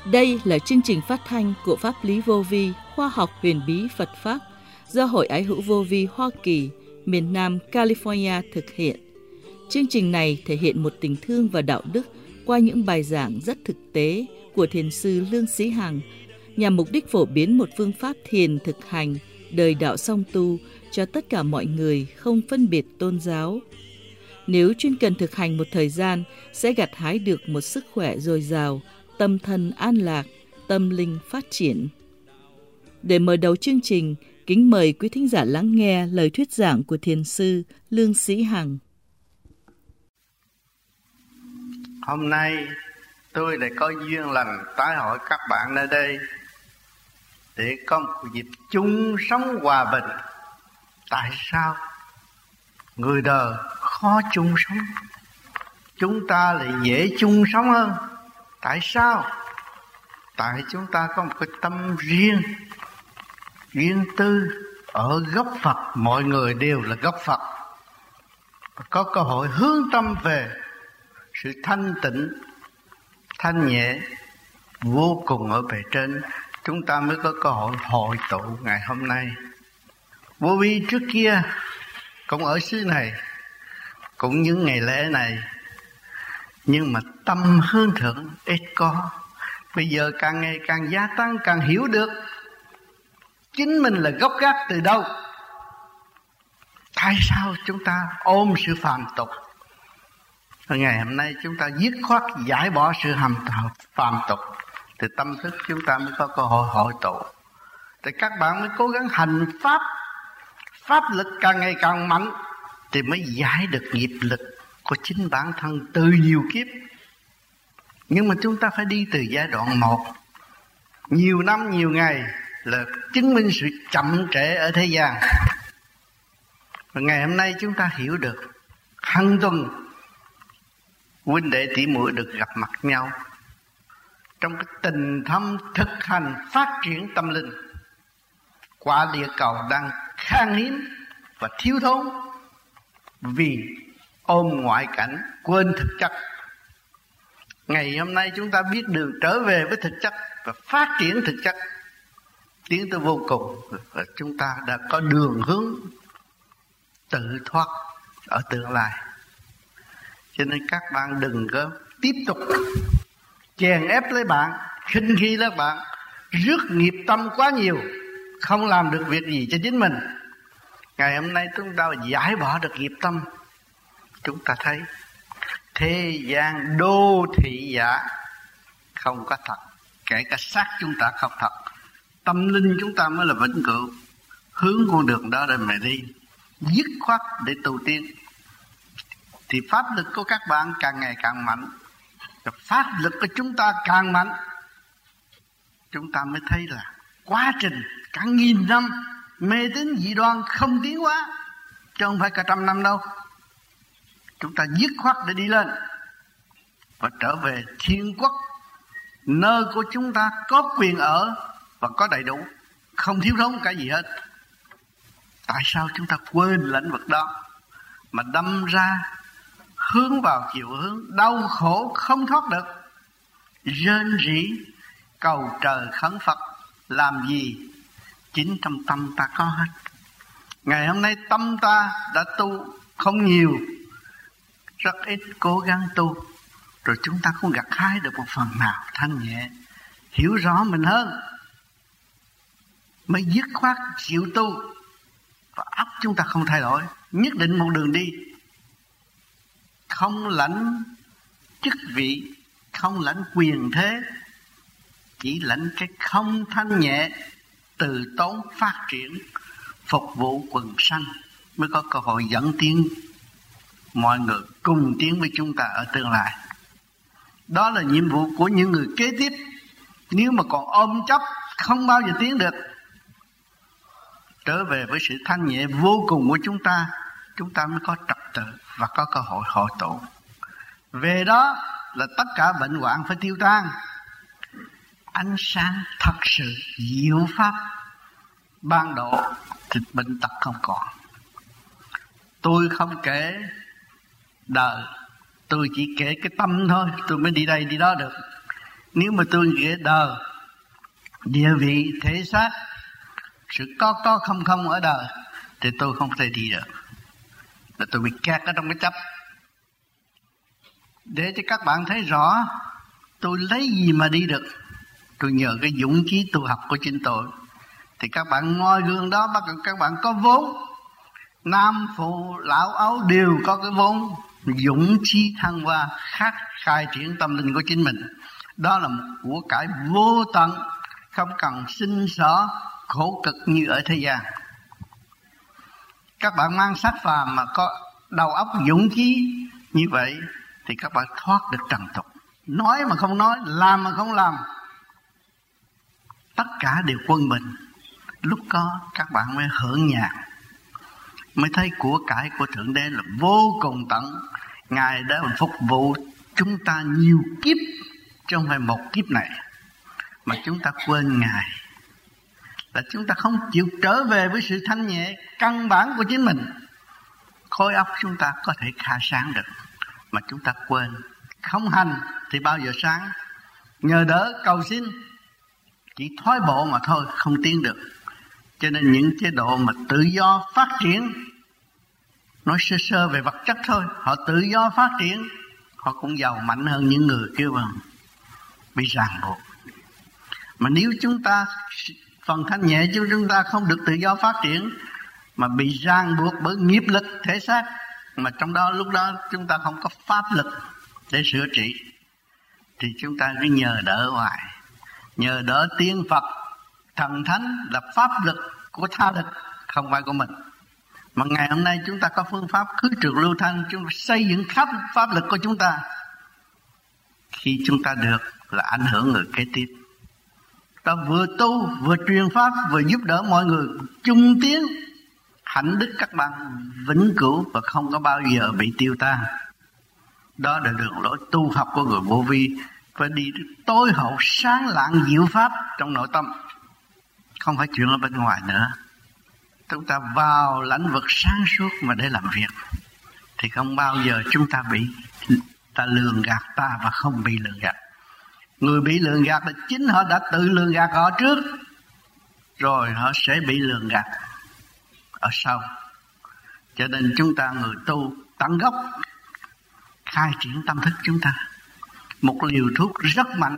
Đây là chương trình phát thanh của Pháp lý vô vi, khoa học huyền bí Phật Pháp do Hội Ái hữu vô vi Hoa Kỳ, miền Nam California thực hiện. Chương trình này thể hiện một tình thương và đạo đức qua những bài giảng rất thực tế của Thiền sư Lương Sĩ Hằng, nhằm mục đích phổ biến một phương pháp thiền thực hành, đời đạo song tu cho tất cả mọi người không phân biệt tôn giáo. Nếu chuyên cần thực hành một thời gian, sẽ gặt hái được một sức khỏe dồi dào, tâm thân an lạc, tâm linh phát triển. Để mở đầu chương trình, kính mời quý thính giả lắng nghe lời thuyết giảng của Thiền sư Lương Sĩ Hằng. Hôm nay tôi lại có duyên lành tái hội các bạn nơi đây để có một dịp chung sống hòa bình. Tại sao người đời khó chung sống, chúng ta lại dễ chung sống hơn? Tại sao? Tại chúng ta có một cái tâm riêng, riêng tư. Ở gốc Phật, mọi người đều là gốc Phật, có cơ hội hướng tâm về sự thanh tịnh, thanh nhẹ vô cùng ở bề trên. Chúng ta mới có cơ hội hội tụ ngày hôm nay. Vô vi trước kia cũng ở xứ này, cũng những ngày lễ này, nhưng mà tâm hướng thượng ít có. Bây giờ càng ngày càng gia tăng, càng hiểu được chính mình là gốc gác từ đâu. Tại sao chúng ta ôm sự phàm tục? Ngày hôm nay chúng ta dứt khoát giải bỏ sự phàm tục, thì tâm thức chúng ta mới có cơ hội hội tụ. Thì các bạn mới cố gắng hành pháp, pháp lực càng ngày càng mạnh, thì mới giải được nghiệp lực của chính bản thân từ nhiều kiếp. Nhưng mà chúng ta phải đi từ giai đoạn 1, nhiều năm nhiều ngày, là chứng minh sự chậm trễ ở thế gian. Và ngày hôm nay chúng ta hiểu được, hàng tuần huynh đệ tỷ muội được gặp mặt nhau trong cái tình thâm thực hành phát triển tâm linh. Quả địa cầu đang khan hiếm và thiếu thốn vì ôm ngoại cảnh, quên thực chất. Ngày hôm nay chúng ta biết đường trở về với thực chất và phát triển thực chất, tiến tới vô cùng, và chúng ta đã có đường hướng tự thoát ở tương lai. Cho nên các bạn đừng có tiếp tục chèn ép lấy bạn, khinh khi lấy bạn, rước nghiệp tâm quá nhiều, không làm được việc gì cho chính mình. Ngày hôm nay chúng ta giải bỏ được nghiệp tâm. Chúng ta thấy thế gian đô thị giả không có thật, kể cả xác chúng ta không thật. Tâm linh chúng ta mới là vĩnh cửu. Hướng con đường đó để mà đi, dứt khoát để tu tiến, thì pháp lực của các bạn càng ngày càng mạnh, pháp lực của chúng ta càng mạnh. Chúng ta mới thấy là quá trình cả nghìn năm mê tín dị đoan không tiến hóa, chứ không phải cả trăm năm đâu. Chúng ta dứt khoát để đi lên và trở về thiên quốc, nơi của chúng ta có quyền ở và có đầy đủ, không thiếu thốn cái gì hết. Tại sao chúng ta quên lĩnh vực đó mà đâm ra hướng vào chiều hướng đau khổ không thoát được, rên rỉ cầu trời khấn Phật làm gì? Chính trong tâm ta có hết. Ngày hôm nay tâm ta đã tu không nhiều, rất ít cố gắng tu, rồi chúng ta cũng gặt hái được một phần nào thanh nhẹ, hiểu rõ mình hơn, mới dứt khoát chịu tu. Và óc chúng ta không thay đổi, nhất định một đường đi, không lãnh chức vị, không lãnh quyền thế, chỉ lãnh cái không thanh nhẹ, từ tốn phát triển, phục vụ quần sanh, mới có cơ hội dẫn tiến mọi người cùng tiến với chúng ta ở tương lai. Đó là nhiệm vụ của những người kế tiếp. Nếu mà còn ôm chấp, không bao giờ tiến được. Trở về với sự thanh nhẹ vô cùng của chúng ta mới có trật tự và có cơ hội hội tụ. Về đó là tất cả bệnh hoạn phải tiêu tan. Ánh sáng thật sự diệu pháp ban độ thì bệnh tật không còn. Tôi không kể đời, tôi chỉ kể cái tâm thôi, tôi mới đi đây đi đó được. Nếu mà tôi nghĩ đời, địa vị, thể xác, sự có không ở đời, thì tôi không thể đi được. Là tôi bị kẹt ở trong cái chấp. Để cho các bạn thấy rõ tôi lấy gì mà đi được. Tôi nhờ cái dũng khí tu học của chính tôi. Thì các bạn ngoi gương đó, bắt các bạn có vốn. Nam phụ lão ấu đều có cái vốn dũng khí thăng hoa, khát khai triển tâm linh của chính mình. Đó là một của cải vô tận, không cần sinh sở khổ cực như ở thế gian. Các bạn mang xác phàm mà có đầu óc dũng khí như vậy thì các bạn thoát được trần tục. Nói mà không nói, làm mà không làm, tất cả đều quân bình. Lúc đó các bạn mới hưởng nhàn, mới thấy của cải của Thượng Đế là vô cùng tận. Ngài đã phục vụ chúng ta nhiều kiếp, chứ không phải một kiếp này. Mà chúng ta quên Ngài, là chúng ta không chịu trở về với sự thanh nhẹ căn bản của chính mình. Khối óc chúng ta có thể khai sáng được, mà chúng ta quên. Không hành thì bao giờ sáng. Nhờ đỡ cầu xin, chỉ thoái bộ mà thôi, không tiến được. Cho nên những chế độ mà tự do phát triển, nói sơ sơ về vật chất thôi, họ tự do phát triển, họ cũng giàu mạnh hơn những người kia mà bị ràng buộc. Mà nếu chúng ta phần thanh nhẹ chúng ta không được tự do phát triển, mà bị ràng buộc bởi nghiệp lực thể xác, mà trong đó lúc đó chúng ta không có pháp lực để sửa trị, thì chúng ta cứ nhờ đỡ hoài. Nhờ đỡ tiên Phật thần thánh là pháp lực của tha lực, không phải của mình. Mà ngày hôm nay chúng ta có phương pháp khứ trượt lưu thanh, chúng ta xây dựng khắp pháp lực của chúng ta. Khi chúng ta được là ảnh hưởng người kế tiếp. Ta vừa tu, vừa truyền pháp, vừa giúp đỡ mọi người chung tiến. Hạnh đức các bạn vĩnh cửu và không có bao giờ bị tiêu tan. Đó là đường lối tu học của người vô vi. Phải đi tối hậu sáng lạng diệu pháp trong nội tâm, không phải chuyện ở bên ngoài nữa. Chúng ta vào lãnh vực sáng suốt mà để làm việc, thì không bao giờ chúng ta bị ta lường gạt ta và không bị lường gạt. Người bị lường gạt là chính họ đã tự lường gạt họ trước, rồi họ sẽ bị lường gạt ở sau. Cho nên chúng ta người tu tận gốc khai triển tâm thức chúng ta. Một liều thuốc rất mạnh.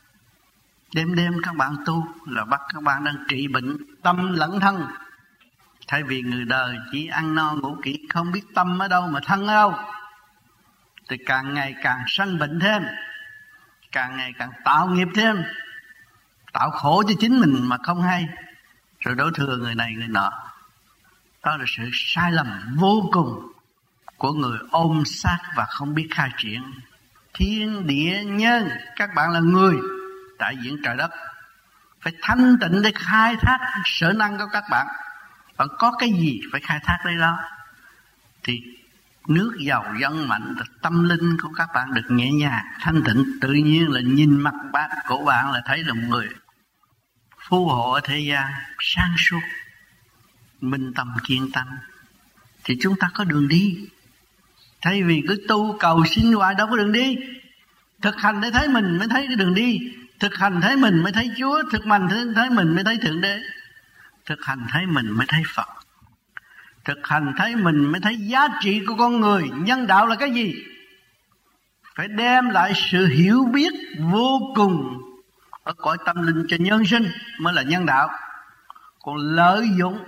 Đêm đêm các bạn tu là bắt các bạn đang trị bệnh tâm lẫn thân. Thay vì người đời chỉ ăn no ngủ kỹ, không biết tâm ở đâu mà thân ở đâu, thì càng ngày càng sanh bệnh thêm, càng ngày càng tạo nghiệp thêm, tạo khổ cho chính mình mà không hay, rồi đổ thừa người này người nọ. Đó là sự sai lầm vô cùng của người ôm sát và không biết khai triển. Thiên địa nhân, các bạn là người đại diện trời đất, phải thanh tịnh để khai thác sở năng của các bạn. Bạn có cái gì phải khai thác đấy đó. Thì nước giàu dân mạnh, tâm linh của các bạn được nhẹ nhàng, thanh tịnh. Tự nhiên là nhìn mặt của bạn là thấy là một người phù hộ ở thế gian, sáng suốt, minh tâm kiên tâm. Thì chúng ta có đường đi. Thay vì cứ tu cầu xin hoài đâu có đường đi. Thực hành để thấy mình mới thấy cái đường đi. Thực hành thấy mình mới thấy Chúa. Thực hành thấy mình mới thấy Thượng Đế. Thực hành thấy mình mới thấy Phật. Thực hành thấy mình mới thấy giá trị của con người. Nhân đạo là cái gì? Phải đem lại sự hiểu biết vô cùng ở cõi tâm linh cho nhân sinh mới là nhân đạo. Còn lợi dụng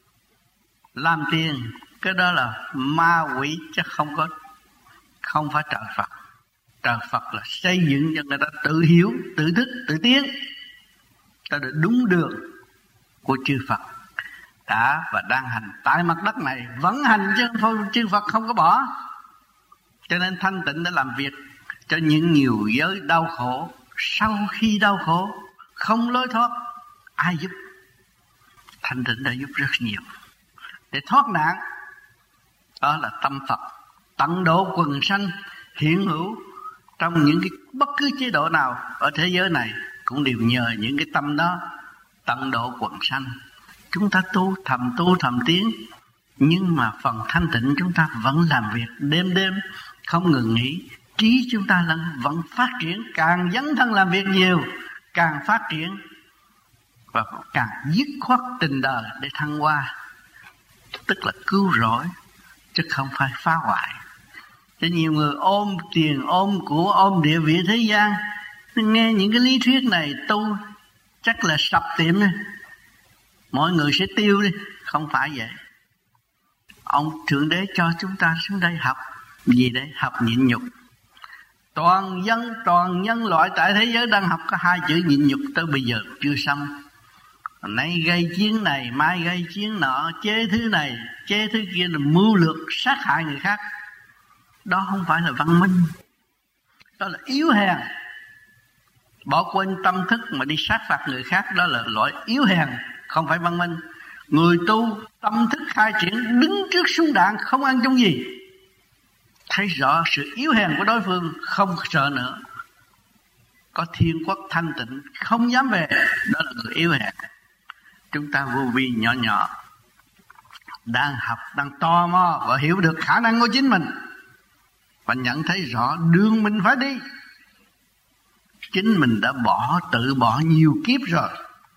làm tiền, cái đó là ma quỷ chứ không phải trời Phật. Trời Phật là xây dựng cho người ta tự hiểu, tự thức, tự tiến, ta được đúng đường của chư Phật đã và đang hành tại mặt đất này, vẫn hành chứ chư Phật không có bỏ. Cho nên thanh tịnh đã làm việc cho những nhiều giới đau khổ. Sau khi đau khổ không lối thoát, ai giúp? Thanh tịnh đã giúp rất nhiều để thoát nạn. Đó là tâm Phật tận độ quần sanh hiện hữu trong những cái bất cứ chế độ nào ở thế giới này, cũng đều nhờ những cái tâm đó tận độ quần sanh. Chúng ta tu thầm tiến, nhưng mà phần thanh tịnh chúng ta vẫn làm việc đêm đêm không ngừng nghỉ, trí chúng ta vẫn phát triển, càng dấn thân làm việc nhiều, càng phát triển và càng dứt khoát tình đời để thăng hoa, tức là cứu rỗi chứ không phải phá hoại. Cho nhiều người ôm tiền, ôm của, ôm địa vị thế gian, nghe những cái lý thuyết này tu chắc là sập tiệm đi, mọi người sẽ tiêu đi. Không phải vậy. Ông Thượng Đế cho chúng ta xuống đây học gì đấy? Học nhịn nhục. Toàn nhân loại tại thế giới đang học có 2 chữ nhịn nhục tới bây giờ chưa xong. Nay gây chiến này, mai gây chiến nọ, chế thứ này, chế thứ kia, là mưu lược sát hại người khác. Đó không phải là văn minh, đó là yếu hèn. Bỏ quên tâm thức mà đi sát phạt người khác, đó là loại yếu hèn, không phải văn minh. Người tu tâm thức khai triển, đứng trước súng đạn không ăn chung gì, thấy rõ sự yếu hèn của đối phương, không sợ nữa. Có thiên quốc thanh tịnh không dám về, đó là người yếu hèn. Chúng ta vô vi nhỏ nhỏ đang học, đang tò mò và hiểu được khả năng của chính mình và nhận thấy rõ đường mình phải đi. Chính mình đã tự bỏ nhiều kiếp rồi,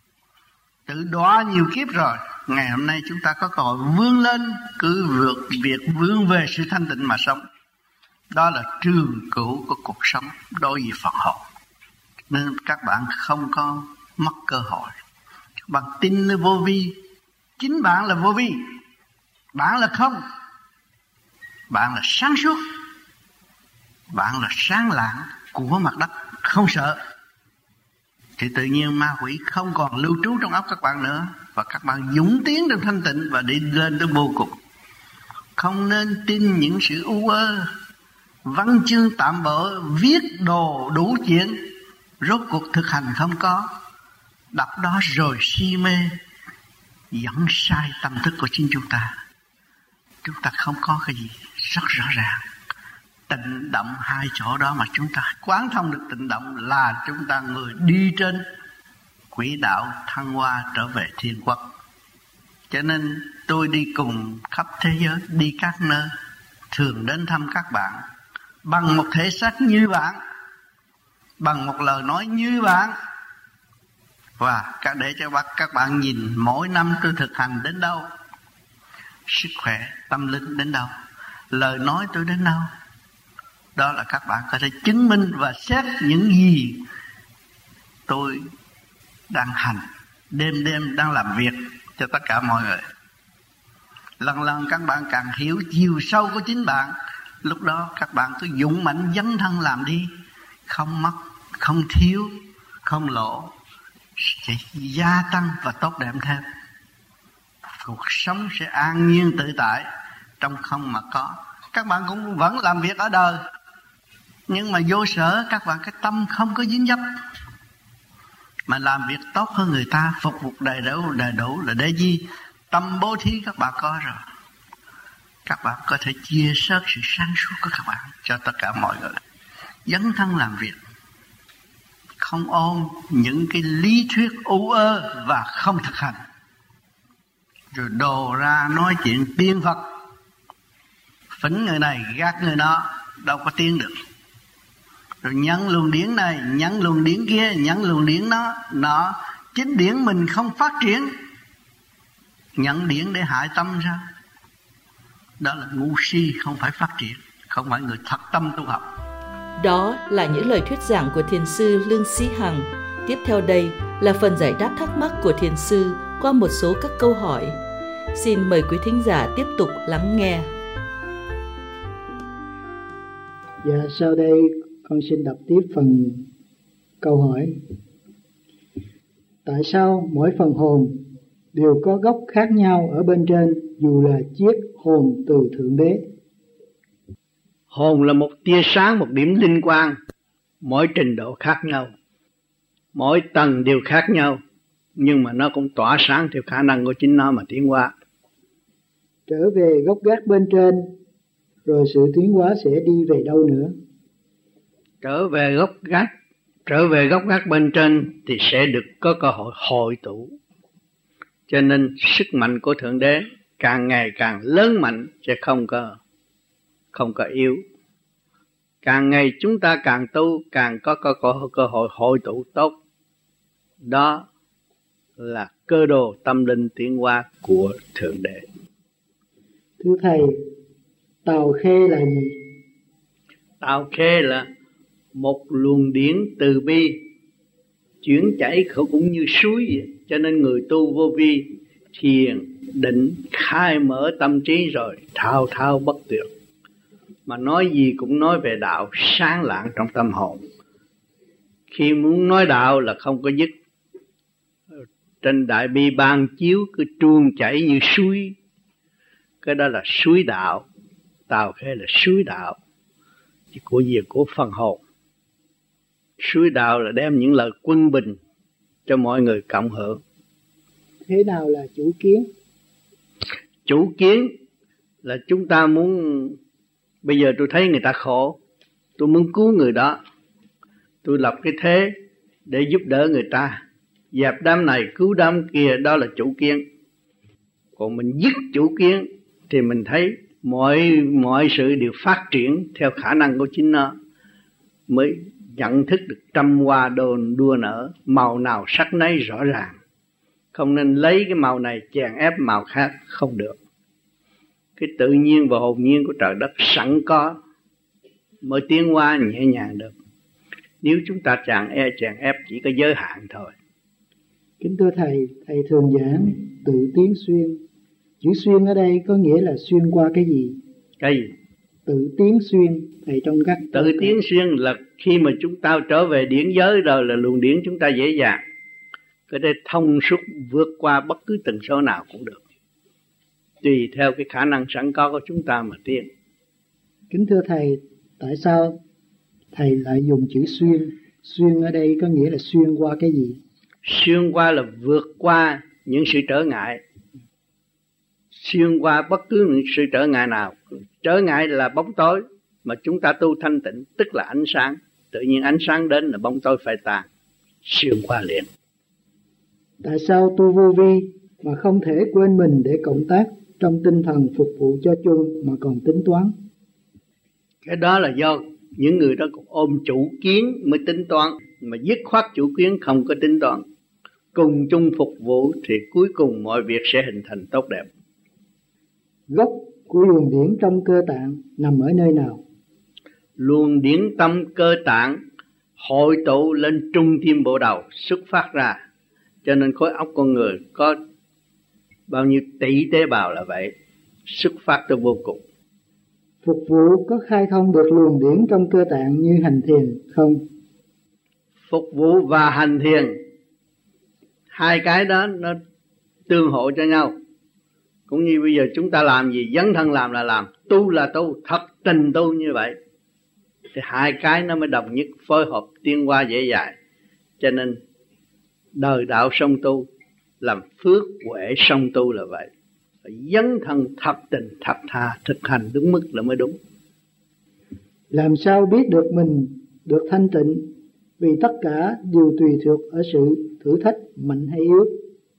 tự đọa nhiều kiếp rồi. Ngày hôm nay chúng ta có cơ hội vươn lên, cứ việc vươn về sự thanh tịnh mà sống. Đó là trường cửu của cuộc sống đối với Phật hồn. Nên các bạn không có mất cơ hội. Các bạn tin nơi vô vi, chính bạn là vô vi, bạn là không, bạn là sáng suốt, bạn là sáng lạng của mặt đất, không sợ. Thì tự nhiên ma quỷ không còn lưu trú trong óc các bạn nữa, và các bạn dũng tiến trong thanh tịnh và đi lên tới vô cùng. Không nên tin những sự u ơ, văn chương tạm bợ, viết đồ đủ chuyện, rốt cuộc thực hành không có. Đọc đó rồi si mê, dẫn sai tâm thức của chính chúng ta. Chúng ta không có cái gì rất rõ ràng. Tịnh động 2 chỗ đó mà chúng ta quán thông được tịnh động là chúng ta người đi trên quỹ đạo thăng hoa trở về thiên quốc. Cho nên tôi đi cùng khắp thế giới, đi các nơi, thường đến thăm các bạn bằng một thể xác như bạn, bằng một lời nói như bạn. Và để cho các bạn nhìn mỗi năm tôi thực hành đến đâu, sức khỏe, tâm linh đến đâu, lời nói tôi đến đâu. Đó là các bạn có thể chứng minh và xét những gì tôi đang hành, đêm đang làm việc cho tất cả mọi người. Lần các bạn càng hiểu chiều sâu của chính bạn, lúc đó các bạn cứ dũng mãnh dấn thân làm đi, không mất, không thiếu, không lỗ, sẽ gia tăng và tốt đẹp thêm. Cuộc sống sẽ an nhiên tự tại, trong không mà có. Các bạn cũng vẫn làm việc ở đời, nhưng mà vô sở các bạn cái tâm không có dính dấp, mà làm việc tốt hơn người ta, phục vụ đầy đủ là để gì? Tâm bố thí các bạn có rồi. Các bạn có thể chia sớt sự sáng suốt của các bạn cho tất cả mọi người. Dấn thân làm việc, không ôm những cái lý thuyết u ơ và không thực hành, rồi đồ ra nói chuyện tiên Phật, phỉnh người này gạt người nọ, đâu có tiến được. Rồi nhận luồng điển này, nhận luồng điển kia, nhận luồng điển nọ, chính điển mình không phát triển, nhận điển để hại tâm sao? Đó là ngu si, không phải phát triển, không phải người thật tâm tu học. Đó là những lời thuyết giảng của Thiền sư Lương Sĩ Hằng. Tiếp theo đây là phần giải đáp thắc mắc của Thiền sư qua một số các câu hỏi. Xin mời quý thính giả tiếp tục lắng nghe. Dạ, sau đây con xin đọc tiếp phần câu hỏi. Tại sao mỗi phần hồn đều có gốc khác nhau ở bên trên, dù là chiếc hồn từ Thượng Đế? Hồn là một tia sáng, một điểm linh quang, mỗi trình độ khác nhau, mỗi tầng đều khác nhau, nhưng mà nó cũng tỏa sáng theo khả năng của chính nó mà tiến hóa. Trở về gốc gác bên trên, rồi sự tiến hóa sẽ đi về đâu nữa? Trở về gốc gác bên trên thì sẽ được có cơ hội hội tụ. Cho nên sức mạnh của Thượng Đế càng ngày càng lớn mạnh, chứ không có yếu. Càng ngày chúng ta càng tu, càng có cơ hội hội tụ tốt. Đó là cơ đồ tâm linh tiến hóa của Thượng Đế. Thưa Thầy, tào khê là gì? Tào khê là một luồng điển từ bi chuyển chảy cũng như suối vậy. Cho nên người tu vô vi thiền định khai mở tâm trí rồi thao thao bất tuyệt, mà nói gì cũng nói về đạo sáng lạng trong tâm hồn. Khi muốn nói đạo là không có dứt. Trên đại bi ban chiếu cứ tuôn chảy như suối, cái đó là suối đạo. Tào khê là suối đạo của gì? Của phần hồn. Suối đạo là đem những lời quân bình cho mọi người cộng hưởng. Thế nào là chủ kiến? Chủ kiến là chúng ta muốn, bây giờ tôi thấy người ta khổ, tôi muốn cứu người đó, tôi lập cái thế để giúp đỡ người ta, dẹp đám này cứu đám kia, đó là chủ kiến. Còn mình dứt chủ kiến thì mình thấy mọi sự đều phát triển theo khả năng của chính nó, mới nhận thức được trăm hoa đua nở, màu nào sắc nấy rõ ràng. Không nên lấy cái màu này chèn ép màu khác, không được. Cái tự nhiên và hồn nhiên của trời đất sẵn có mới tiến hóa nhẹ nhàng được. Nếu chúng ta chèn ép chỉ có giới hạn thôi. Kính thưa Thầy, Thầy thường giảng tự tiến xuyên. Chữ xuyên ở đây có nghĩa là xuyên qua cái gì? Cái gì? Tự tiến xuyên. Thầy trong các tự tiến xuyên là khi mà chúng ta trở về điển giới rồi là luồng điển chúng ta dễ dàng. Cái đây thông suốt vượt qua bất cứ tần số nào cũng được. Tùy theo cái khả năng sẵn có của chúng ta mà tiến. Kính thưa Thầy, tại sao Thầy lại dùng chữ xuyên? Xuyên ở đây có nghĩa là xuyên qua cái gì? Xuyên qua là vượt qua những sự trở ngại. Xuyên qua bất cứ những sự trở ngại nào. Trở ngại là bóng tối, mà chúng ta tu thanh tịnh tức là ánh sáng. Tự nhiên ánh sáng đến là bóng tối phải tan. Xuyên qua liền. Tại sao tu vô vi mà không thể quên mình để cộng tác trong tinh thần phục vụ cho chung mà còn tính toán? Cái đó là do những người đó cũng ôm chủ kiến mới tính toán, mà dứt khoát chủ kiến không có tính toán. Cùng chung phục vụ thì cuối cùng mọi việc sẽ hình thành tốt đẹp. Gốc của luồng điển trong cơ tạng nằm ở nơi nào? Luồng điển tâm cơ tạng hội tụ lên trung tim bộ đầu xuất phát ra. Cho nên khối óc con người có bao nhiêu tỷ tế bào là vậy, xuất phát tới vô cùng. Phục vụ có khai thông được luồng điển trong cơ tạng như hành thiền không? Phục vụ và hành thiền, hai cái đó nó tương hộ cho nhau. Cũng như bây giờ chúng ta làm gì, dấn thân làm là làm, tu là tu, thật tình tu như vậy. Thì hai cái nó mới đồng nhất, phối hợp tiến hóa dễ dàng. Cho nên đời đạo song tu, làm phước huệ song tu là vậy. Phải dấn thân thật tình thật tha, thực hành đúng mức là mới đúng. Làm sao biết được mình được thanh tịnh? Vì tất cả đều tùy thuộc ở sự thử thách mạnh hay yếu.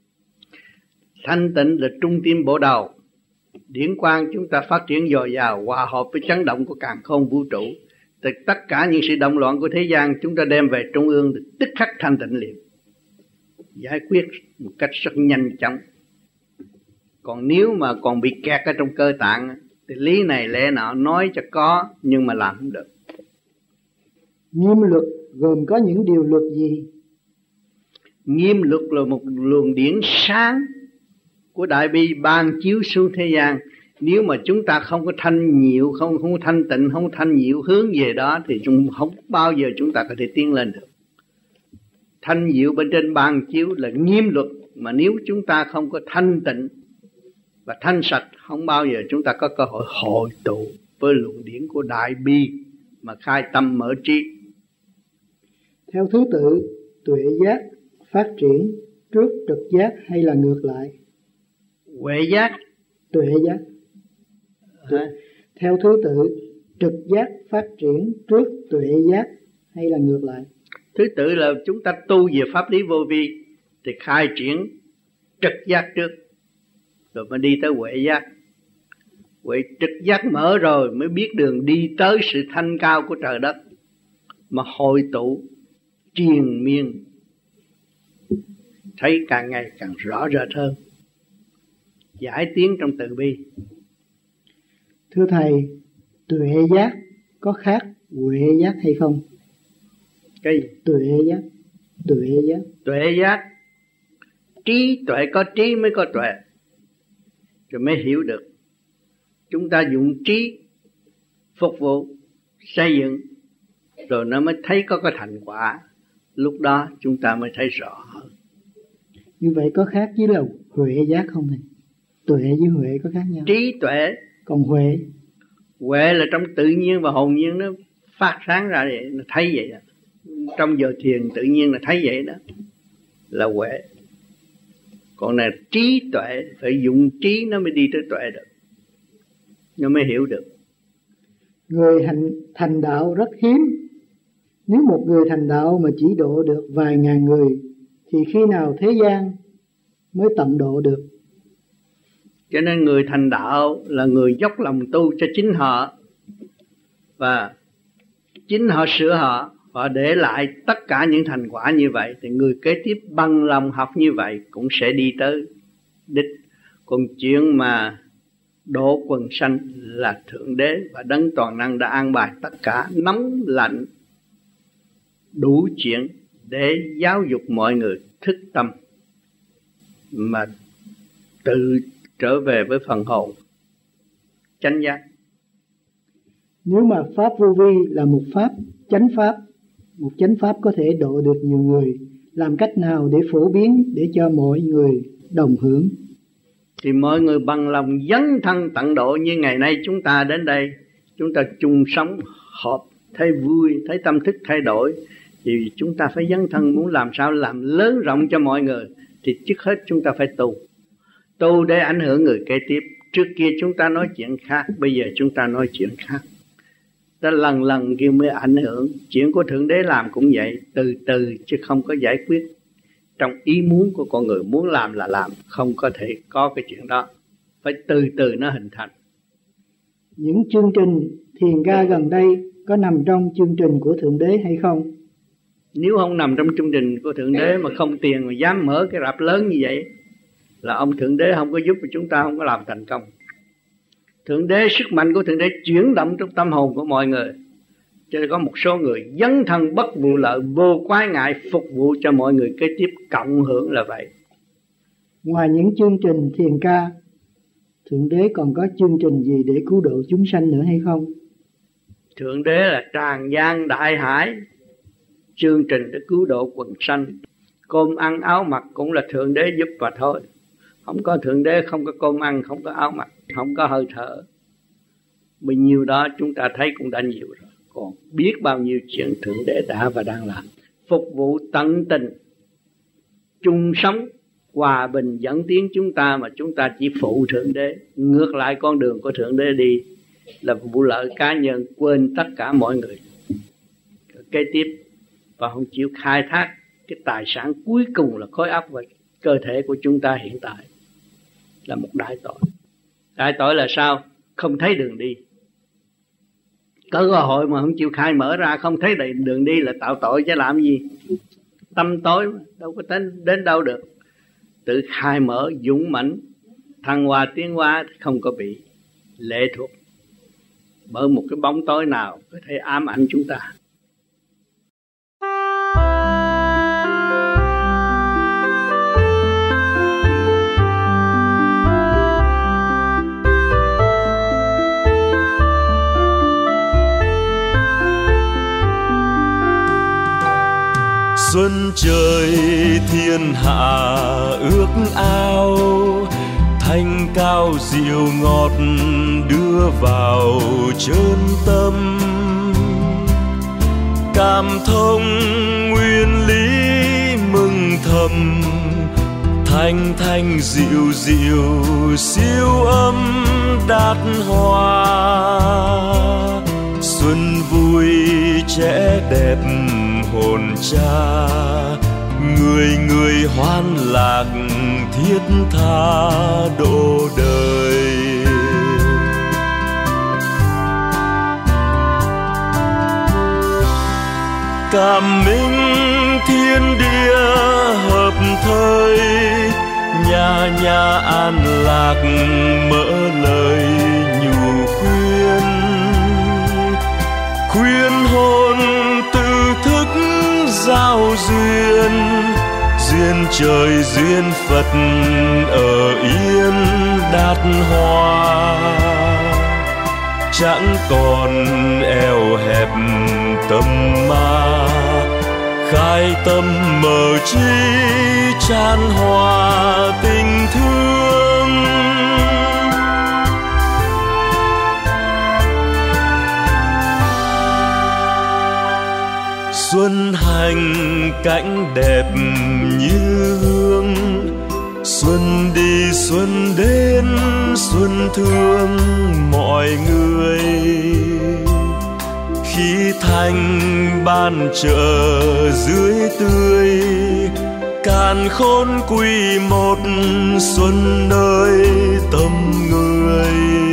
Thanh tịnh là trung tim bộ đầu. Điển quang chúng ta phát triển dồi dào, hòa hợp với chấn động của càn khôn vũ trụ. Thì tất cả những sự động loạn của thế gian chúng ta đem về trung ương thì tức khắc thanh tịnh liền, giải quyết một cách rất nhanh chóng. Còn nếu mà còn bị kẹt ở trong cơ tạng thì lý này lẽ nọ nói cho có nhưng mà làm không được. Nghiêm luật gồm có những điều luật gì? Nghiêm luật là một luồng điển sáng của đại bi ban chiếu xuống thế gian. Nếu mà chúng ta không có thanh nhiệu, không thanh tịnh, không thanh nhiệu hướng về đó thì không bao giờ chúng ta có thể tiến lên được. Thanh diệu bên trên ban chiếu là nghiêm luật, mà nếu chúng ta không có thanh tịnh và thanh sạch, không bao giờ chúng ta có cơ hội hội tụ với luồng điển của đại bi mà khai tâm mở trí. Theo thứ tự, tuệ giác phát triển trước trực giác hay là ngược lại? Huệ giác. Tuệ giác. Theo thứ tự, trực giác phát triển trước tuệ giác hay là ngược lại? Thứ tự là chúng ta tu về pháp lý vô vi thì khai triển trực giác trước, rồi mới đi tới huệ giác. Huệ trực giác mở rồi mới biết đường đi tới sự thanh cao của trời đất, mà hội tụ triền miên, thấy càng ngày càng rõ rệt hơn, giải tiến trong từ bi. Thưa Thầy, tuệ giác có khác huệ giác hay không? Cái gì? Tuệ giác. Tuệ giác, trí tuệ, có trí mới có tuệ, rồi mới hiểu được. Chúng ta dùng trí phục vụ, xây dựng, rồi nó mới thấy có cái thành quả. Lúc đó chúng ta mới thấy rõ hơn. Như vậy có khác với là huệ giác không thầy? Tuệ với huệ có khác nhau? Trí tuệ. Còn huệ? Huệ là trong tự nhiên và hồn nhiên nó phát sáng ra vậy, nó thấy vậy đó. Trong giờ thiền tự nhiên là thấy vậy đó, là huệ. Còn này trí tuệ, phải dùng trí nó mới đi tới tuệ được, nó mới hiểu được. Người thành đạo rất hiếm. Nếu một người thành đạo mà chỉ độ được vài ngàn người, thì khi nào thế gian mới tận độ được? Cho nên người thành đạo là người dốc lòng tu cho chính họ, và chính họ sửa họ để lại tất cả những thành quả như vậy, thì người kế tiếp bằng lòng học như vậy cũng sẽ đi tới đích. Còn chuyện mà độ quần sanh là Thượng Đế và Đấng Toàn Năng đã an bài tất cả nóng lạnh đủ chuyện để giáo dục mọi người thức tâm mà tự trở về với phần hồn chánh giác. Nếu mà pháp vô vi là một pháp chánh pháp, một chánh pháp có thể độ được nhiều người, làm cách nào để phổ biến để cho mọi người đồng hưởng? Thì mọi người bằng lòng dấn thân tận độ. Như ngày nay chúng ta đến đây, chúng ta chung sống họp, thấy vui, thấy tâm thức thay đổi, thì chúng ta phải dấn thân. Muốn làm sao làm lớn rộng cho mọi người thì trước hết chúng ta phải tu để ảnh hưởng người kế tiếp. Trước kia chúng ta nói chuyện khác, bây giờ chúng ta nói chuyện khác. Ta lần kia mới ảnh hưởng. Chuyện của Thượng Đế làm cũng vậy, từ từ chứ không có giải quyết trong ý muốn của con người. Muốn làm là làm, không có thể có cái chuyện đó, phải từ từ nó hình thành. Những chương trình thiền ca gần đây có nằm trong chương trình của Thượng Đế hay không? Nếu không nằm trong chương trình của Thượng Đế mà không tiền mà dám mở cái rạp lớn như vậy, là ông Thượng Đế không có giúp cho chúng ta không có làm thành công. Thượng Đế, sức mạnh của Thượng Đế chuyển động trong tâm hồn của mọi người. Cho nên có một số người dấn thân bất vụ lợi, vô quái ngại, phục vụ cho mọi người kế tiếp cộng hưởng là vậy. Ngoài những chương trình thiền ca, Thượng Đế còn có chương trình gì để cứu độ chúng sanh nữa hay không? Thượng Đế là tràn gian đại hải, chương trình để cứu độ quần sanh. Cơm ăn áo mặc cũng là Thượng Đế giúp và thôi. Không có Thượng Đế không có cơm ăn, không có áo mặc, không có hơi thở. Bao nhiêu đó chúng ta thấy cũng đã nhiều rồi. Còn biết bao nhiêu chuyện Thượng Đế đã và đang làm. Phục vụ tận tình, chung sống, hòa bình dẫn tiến chúng ta, mà chúng ta chỉ phụ Thượng Đế. Ngược lại con đường của Thượng Đế đi là vụ lợi cá nhân, quên tất cả mọi người. Kế tiếp và không chịu khai thác cái tài sản cuối cùng là khối óc và cơ thể của chúng ta hiện tại, là một đại tội. Đại tội là sao? Không thấy đường đi. Có cơ hội mà không chịu khai mở ra, không thấy đường đi là tạo tội chứ làm gì. Tâm tối mà, đâu có đến đâu được. Tự khai mở, dũng mãnh, thăng hoa tiến hóa, không có bị lệ thuộc bởi một cái bóng tối nào có thể ám ảnh chúng ta. Xuân trời thiên hạ ước ao, thanh cao dịu ngọt đưa vào chân tâm. Cảm thông nguyên lý mừng thầm, thanh thanh dịu dịu siêu âm đạt hoa. Xuân vui trẻ đẹp hồn cha, người người hoan lạc thiết tha độ đời. Cảm minh thiên địa hợp thời, nhà nhà an lạc mở lời nhủ khuyên. Khuyên hồn tự thức giao duyên, duyên trời duyên Phật ở yên đạt hòa. Chẳng còn eo hẹp tâm ma, khai tâm mở trí chan hòa tình thương. Xuân hành cảnh đẹp như hương, xuân đi xuân đến xuân thương mọi người. Khi thành ban chợ dưới tươi, càn khôn quy một xuân nơi tâm người.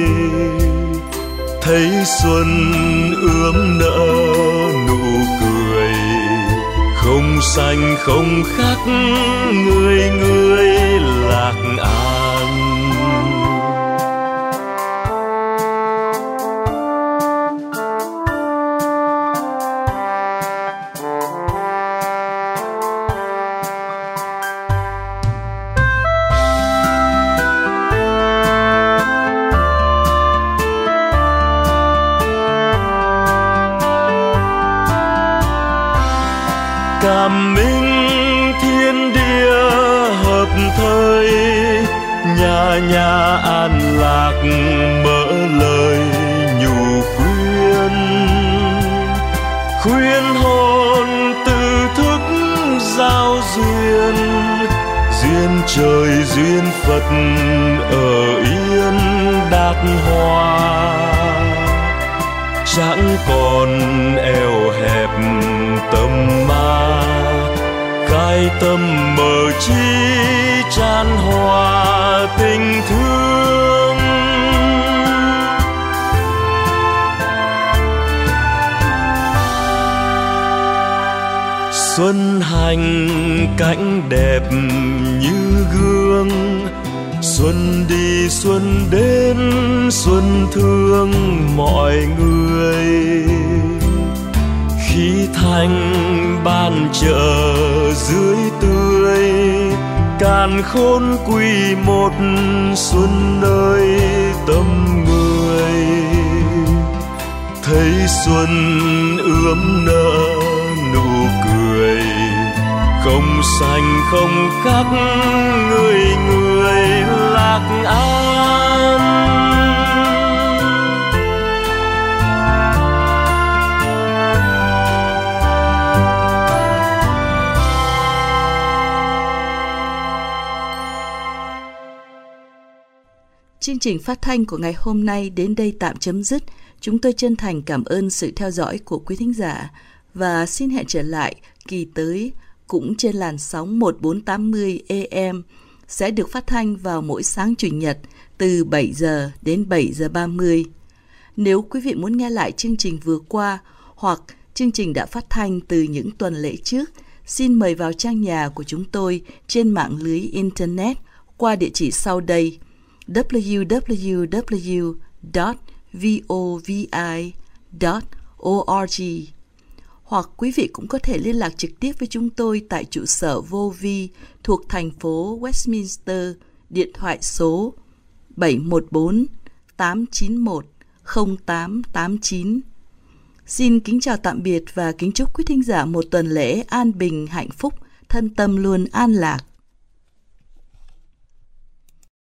Thấy xuân ươm nở nụ cười, không xanh không khác người người lạc an. Cảm minh thiên địa hợp thời, nhà nhà an lạc mở lời nhủ khuyên. Khuyên hồn tự thức giao duyên, duyên trời duyên Phật ở yên đạt hòa. Chẳng còn eo hẹp tâm ma, khai tâm mở trí chan hòa tình thương. Xuân hành cảnh đẹp như gương, xuân đi xuân đến xuân thương mọi người. Khi thành ban chợ dưới tươi, càn khôn quy một xuân nơi tâm người. Thấy xuân ươm nở nụ cười, không xanh không khác người người lạc an. Chương trình phát thanh của ngày hôm nay đến đây tạm chấm dứt. Chúng tôi chân thành cảm ơn sự theo dõi của quý thính giả và xin hẹn trở lại kỳ tới cũng trên làn sóng 1480 AM sẽ được phát thanh vào mỗi sáng Chủ nhật từ 7 giờ đến 7 giờ 30. Nếu quý vị muốn nghe lại chương trình vừa qua hoặc chương trình đã phát thanh từ những tuần lễ trước, xin mời vào trang nhà của chúng tôi trên mạng lưới Internet qua địa chỉ sau đây: www.vovi.org. Hoặc quý vị cũng có thể liên lạc trực tiếp với chúng tôi tại trụ sở Vô Vi thuộc thành phố Westminster, điện thoại số 714-891-0889. Xin kính chào tạm biệt và kính chúc quý thính giả một tuần lễ an bình, hạnh phúc, thân tâm luôn an lạc.